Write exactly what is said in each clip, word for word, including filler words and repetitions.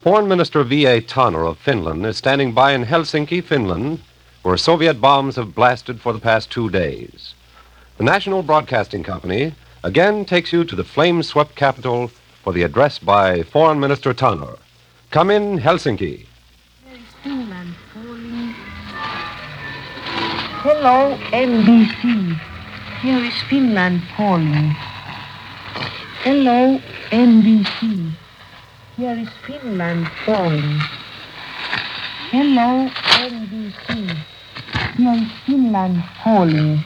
Foreign Minister V A Tanner of Finland is standing by in Helsinki, Finland, where Soviet bombs have blasted for the past two days. The National Broadcasting Company again takes you to the flame-swept capital for the address by Foreign Minister Tanner. Come in, Helsinki. Here is Finland calling. Hello, N B C. Here is Finland calling. Hello, N B C. Here is Finland calling. Hello, N B C. Here is Finland calling.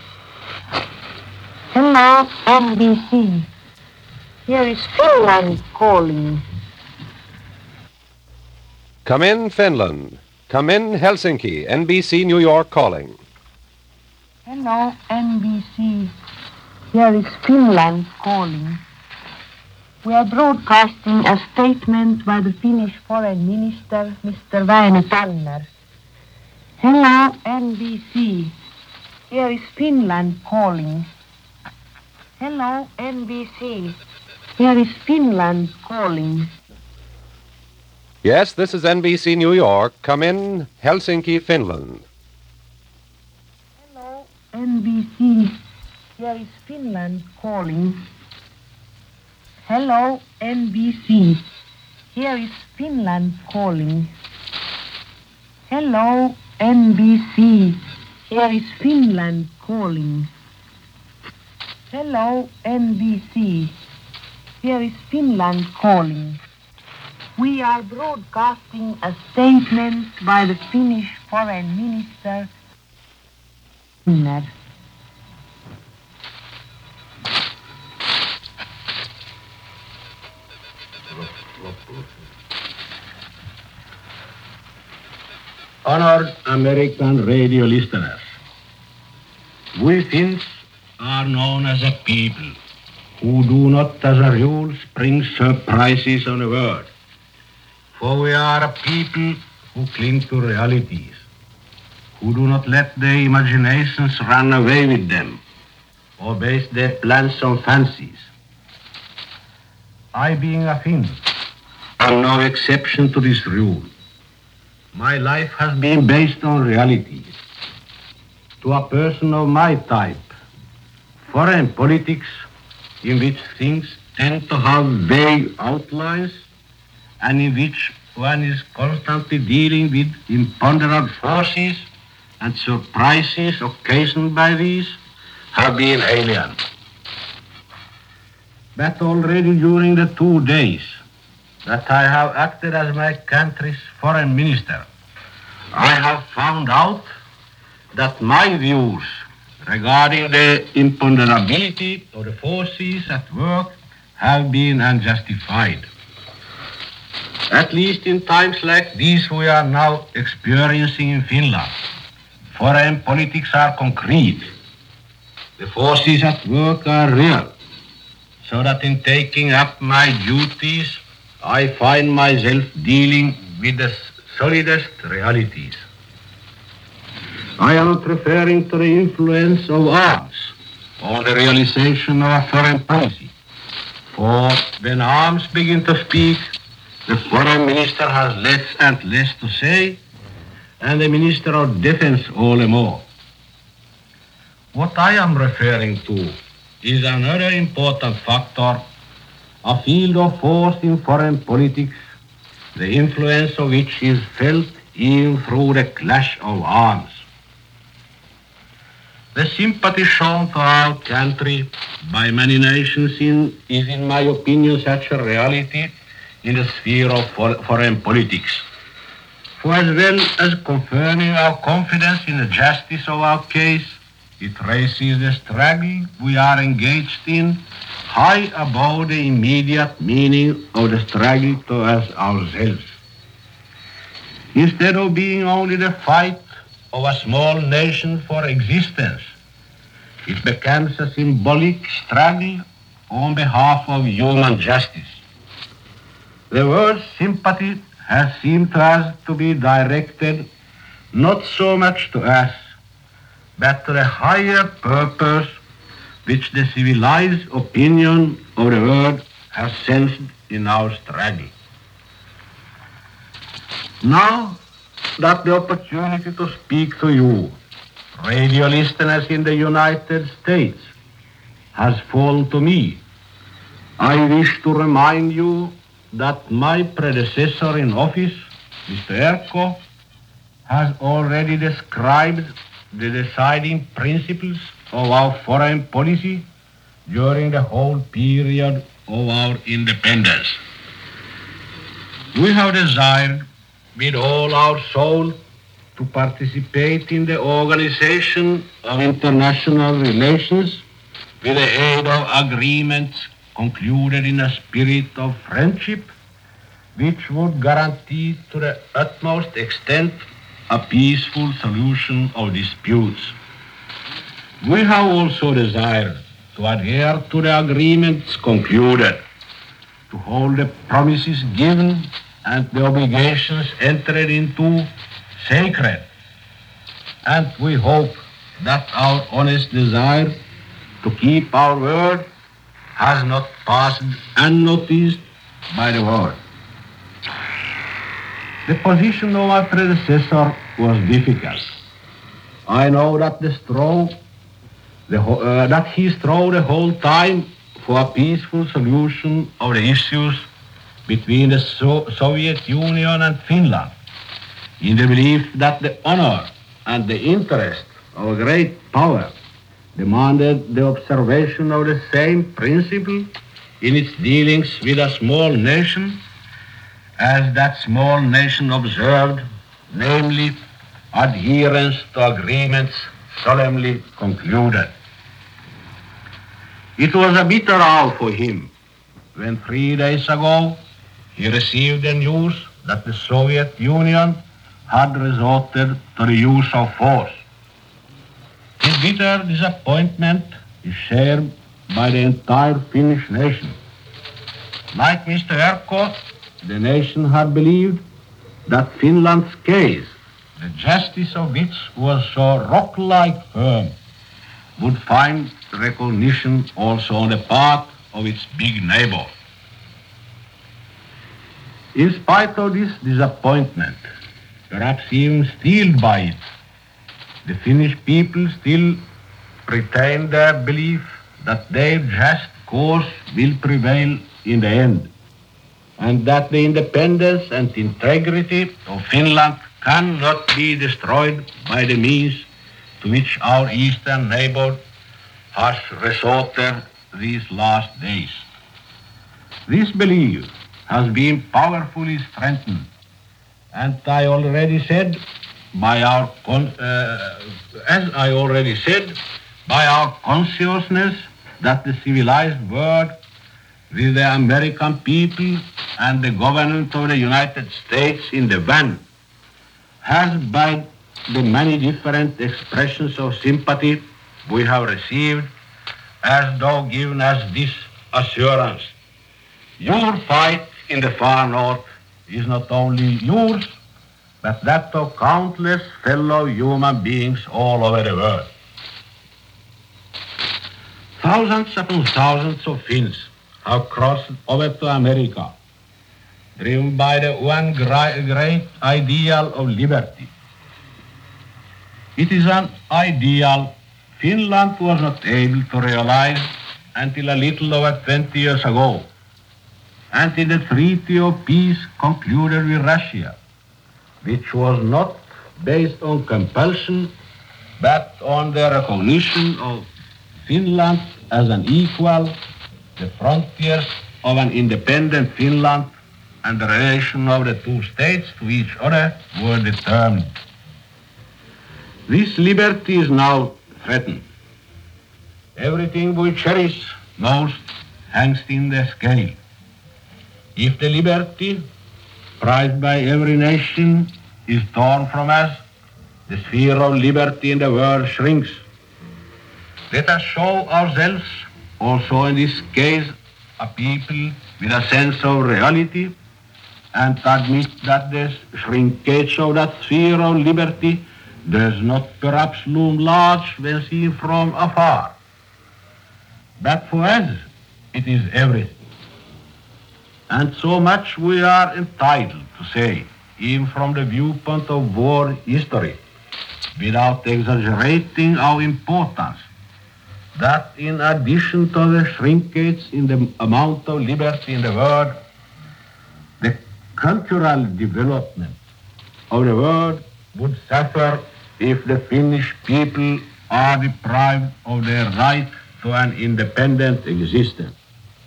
Hello, N B C. Here is Finland calling. Come in, Finland. Come in, Helsinki. N B C New York calling. Hello, N B C. Here is Finland calling. We are broadcasting a statement by the Finnish Foreign Minister, Mister Väinö Tanner. Hello, N B C. Here is Finland calling. Hello, N B C. Here is Finland calling. Yes, this is N B C New York. Come in, Helsinki, Finland. Hello, N B C. Here is Finland calling. Hello, N B C. Here is Finland calling. Hello, N B C. Here is Finland calling. Hello, N B C. Here is Finland calling. We are broadcasting a statement by the Finnish Foreign Minister. Honored American radio listeners, we Finns are known as a people who do not as a rule spring surprises on a word, for we are a people who cling to realities, who do not let their imaginations run away with them, or base their plans on fancies. I, being a Finn, am no exception to this rule. My life has been based on realities. To a person of my type, foreign politics, in which things tend to have vague outlines and in which one is constantly dealing with imponderable forces and surprises occasioned by these, have been alien. But already during the two days that I have acted as my country's foreign minister, I have found out that my views regarding the imponderability of the forces at work have been unjustified. At least in times like these we are now experiencing in Finland, foreign politics are concrete. The forces at work are real, so that in taking up my duties, I find myself dealing with the solidest realities. I am not referring to the influence of arms or the realization of a foreign policy, for when arms begin to speak, the foreign minister has less and less to say, and the minister of defense all the more. What I am referring to is another important factor, a field of force in foreign politics, the influence of which is felt even through the clash of arms. The sympathy shown to our country by many nations in, is, in my opinion, such a reality in the sphere of for, foreign politics. For as well as confirming our confidence in the justice of our case, it raises the struggle we are engaged in high above the immediate meaning of the struggle to us ourselves. Instead of being only the fight of a small nation for existence, it becomes a symbolic struggle on behalf of human justice. The word sympathy has seemed to us to be directed not so much to us, but to the higher purpose which the civilized opinion of the world has sensed in our struggle. Now that the opportunity to speak to you, radio listeners in the United States, has fallen to me, I wish to remind you that my predecessor in office, Mister Erko, has already described the deciding principles of our foreign policy during the whole period of our independence. We have desired with all our soul to participate in the organization of international relations with the aid of agreements concluded in a spirit of friendship, which would guarantee to the utmost extent a peaceful solution of disputes. We have also desired to adhere to the agreements concluded, to hold the promises given and the obligations entered into sacred. And we hope that our honest desire to keep our word has not passed unnoticed by the world. The position of my predecessor was difficult. I know that the straw, the, uh, that he strove the whole time for a peaceful solution of the issues between the so- Soviet Union and Finland, in the belief that the honor and the interest of a great power demanded the observation of the same principle in its dealings with a small nation as that small nation observed, namely adherence to agreements solemnly concluded. It was a bitter hour for him when three days ago he received the news that the Soviet Union had resorted to the use of force. His bitter disappointment is shared by the entire Finnish nation. Like Mister Erko, the nation had believed that Finland's case, the justice of which was so rock-like firm, would find recognition also on the part of its big neighbor. In spite of this disappointment, perhaps even steeled by it, the Finnish people still retain their belief that their just cause will prevail in the end, and that the independence and integrity of Finland cannot be destroyed by the means to which our eastern neighbor has resorted these last days. This belief has been powerfully strengthened, and I already said, by our con- uh, as I already said, by our consciousness that the civilized world, with the American people and the government of the United States in the van, has by the many different expressions of sympathy we have received, as though given us this assurance. Your fight in the far north is not only yours, but that of countless fellow human beings all over the world. Thousands upon thousands of Finns have crossed over to America, driven by the one great ideal of liberty. It is an ideal Finland was not able to realize until a little over twenty years ago, until the Treaty of Peace concluded with Russia, which was not based on compulsion, but on the recognition of Finland as an equal, the frontiers of an independent Finland, and the relation of the two states to each other were determined. This liberty is now threatened. Everything we cherish most hangs in the scale. If the liberty prized by every nation is torn from us, the sphere of liberty in the world shrinks. Let us show ourselves, also in this case, a people with a sense of reality, and admit that the shrinkage of that sphere of liberty does not perhaps loom large when seen from afar. But for us, it is everything. And so much we are entitled to say even from the viewpoint of war history, without exaggerating our importance, that in addition to the shrinkage in the amount of liberty in the world, the cultural development of the world would suffer if the Finnish people are deprived of their right to an independent existence.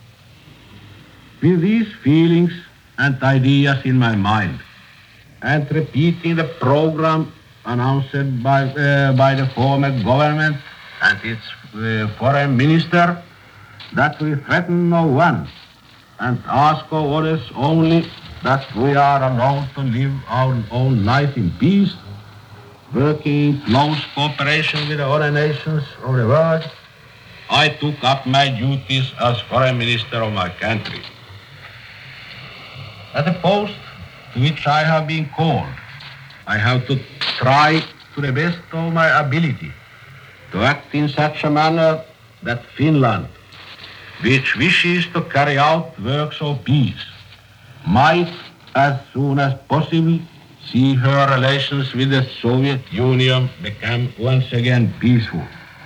With these feelings and ideas in my mind, and repeating the program announced by, uh, by the former government and its uh, foreign minister, that we threaten no one and ask of others only that we are allowed to live our own life in peace, working in close cooperation with the other nations of the world, I took up my duties as foreign minister of my country. At the post to which I have been called, I have to try to the best of my ability to act in such a manner that Finland, which wishes to carry out works of peace, might as soon as possible see her relations with the Soviet Union become once again peaceful.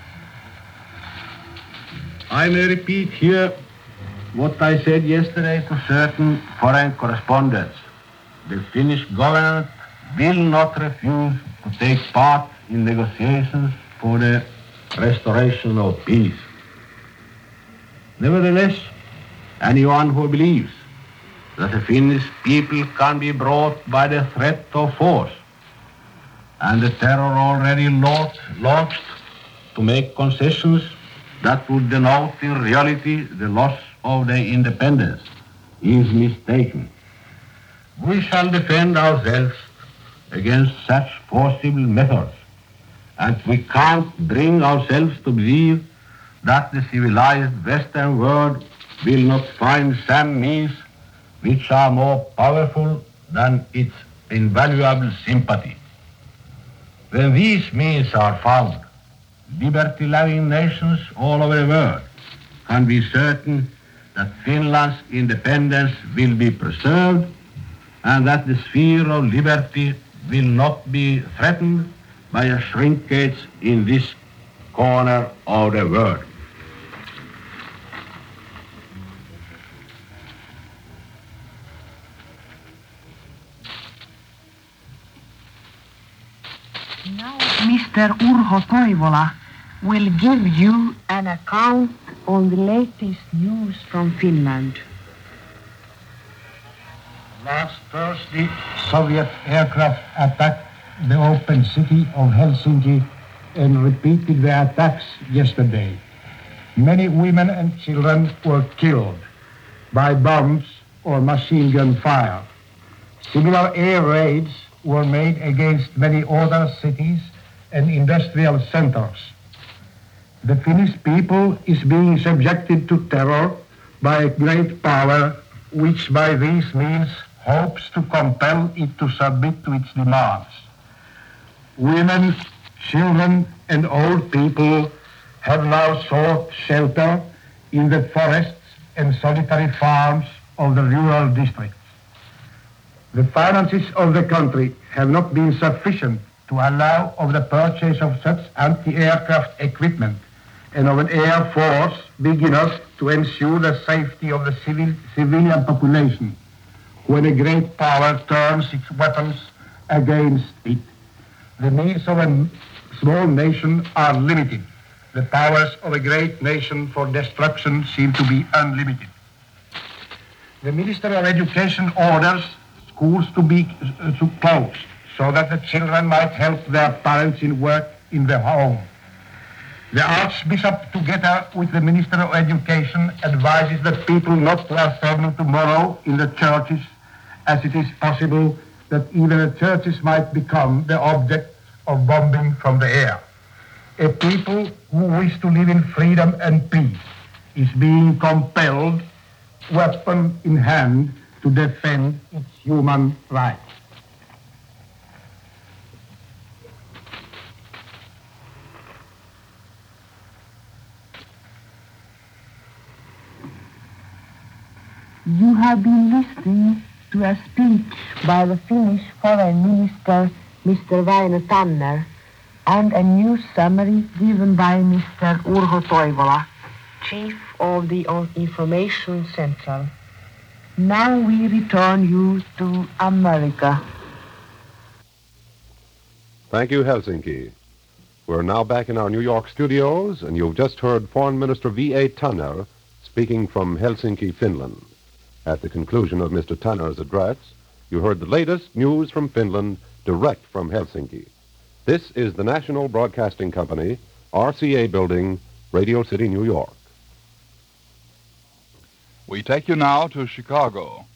I may repeat here what I said yesterday to certain foreign correspondents. The Finnish government will not refuse to take part in negotiations for the restoration of peace. Nevertheless, anyone who believes that the Finnish people can be brought by the threat of force and the terror already launched to make concessions that would denote in reality the loss of their independence is mistaken. We shall defend ourselves against such forcible methods, and we can't bring ourselves to believe that the civilized Western world will not find some means which are more powerful than its invaluable sympathy. When these means are found, liberty-loving nations all over the world can be certain that Finland's independence will be preserved and that the sphere of liberty will not be threatened by a shrinkage in this corner of the world. Now Mister Urho Toivola will give you an account on the latest news from Finland. Last Thursday, Soviet aircraft attacked the open city of Helsinki and repeated the attacks yesterday. Many women and children were killed by bombs or machine gun fire. Similar air raids were made against many other cities and industrial centers. The Finnish people is being subjected to terror by a great power which by these means hopes to compel it to submit to its demands. Women, children, and old people have now sought shelter in the forests and solitary farms of the rural districts. The finances of the country have not been sufficient to allow of the purchase of such anti-aircraft equipment and of an air force big enough to ensure the safety of the civil, civilian population when a great power turns its weapons against it. The means of a small nation are limited. The powers of a great nation for destruction seem to be unlimited. The Minister of Education orders schools to be uh, to close so that the children might help their parents in work in the home. The Archbishop, together with the Minister of Education, advises the people not to assemble tomorrow in the churches, as it is possible that even the churches might become the object of bombing from the air. A people who wish to live in freedom and peace is being compelled, weapon in hand, to defend its human rights. You have been listening to a speech by the Finnish Foreign Minister, Mister Väinö Tanner, and a news summary given by Mister Urho Toivola, Chief of the Information Central. Now we return you to America. Thank you, Helsinki. We're now back in our New York studios, and you've just heard Foreign Minister V A Tanner speaking from Helsinki, Finland. At the conclusion of Mister Tanner's address, you heard the latest news from Finland direct from Helsinki. This is the National Broadcasting Company, R C A Building, Radio City, New York. We take you now to Chicago.